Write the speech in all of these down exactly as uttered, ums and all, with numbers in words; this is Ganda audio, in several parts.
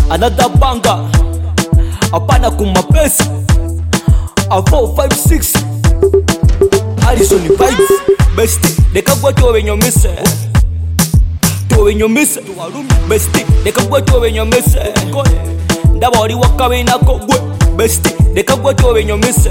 Another banger, apana kumapesa. A four five six Addison vibes. Besti, deka gwa towe nyomese. Towe nyomese. Besti, deka gwa towe nyomese. Ndaba oli wakabe nako gwe. Besti, deka gwa towe nyomese.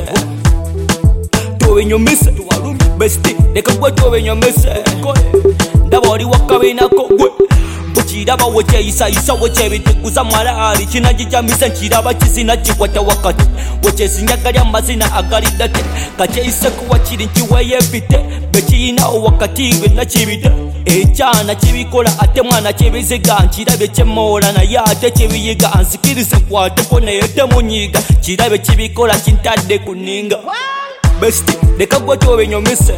Towe nyomese. Besti, deka gwa towe nyomese. Ndaba oli wakabe nako gwe. Chiraba woche isa isa woche bitikuza marari kinajijamisa chiraba kisina chikwata wakati woche sinyagalya mazina agalidate kache isa kuwa chiri nchiweye bite bekina wakati bina chibite echana chibikola ate mwana chibiziga nchirabe chemola na yate chibiyiga ansikirize kwate kone yete munyiga chirabe chibikola chintade kuninga besti deka gwa towe nyomise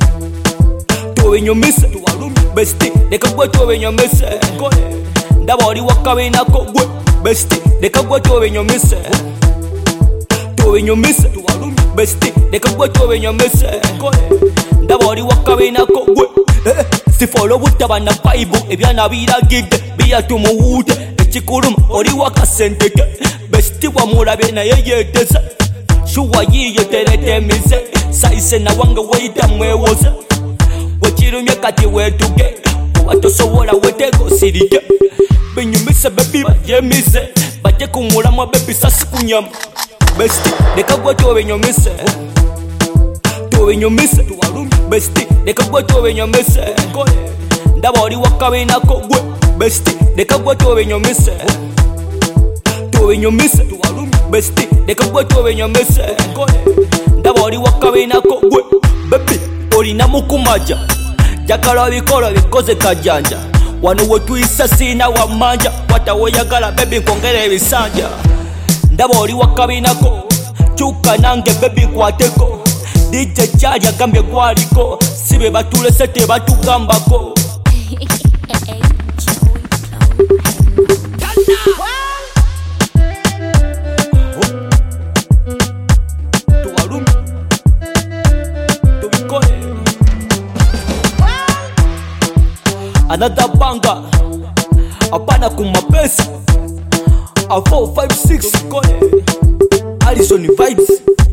towe nyomise Besti, deka gwa towe nyomese. Ndaba oli wakabe nako gwe. Besti, deka gwa towe nyomese. Towe nyomese. Besti, deka gwa towe nyomese. Ndaba oli wakabe nako gwe. Sifolo butaba na Bible ebyana biragidde byatumuwude ekikuluma oli wakasenteke. Besti wa mulabe naye yeteze. Shuwa yiyo teretemize. Saise na wange weita mwewoze. Wachirumye kati wetuge watosowola wetego sirige benyumise bebi bajemise bate kumulamwa bebi sasi kunyama besti deka gwa towe nyomise towe nyomise besti deka gwa towe nyomise ndaba oli wakabe nako gwe besti deka gwa towe nyomise towe nyomise besti deka gwa towe nyomise ndaba oli wakabe nako gwe bebi olina mukumaja jakala bikola bikoze kajanja wano wetuyisa sina wamanja watawoyagala bebi nkongera ebisanja ndaba oli wakabinako kyuka nange bebi kwateko D J Charlie agambye gwaliko sibe batulese tebatugambako Another banger, apana kumapesa. A four five six Addison vibes.